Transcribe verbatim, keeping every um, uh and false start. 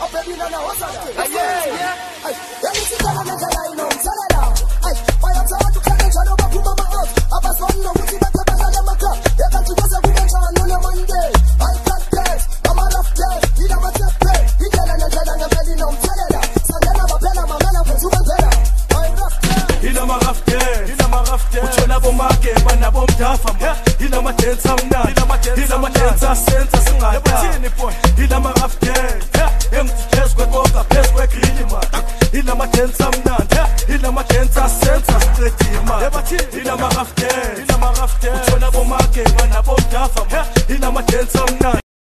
Ila ma rafte, uthola bomake bana bomdafa, ila ma dance amnandi.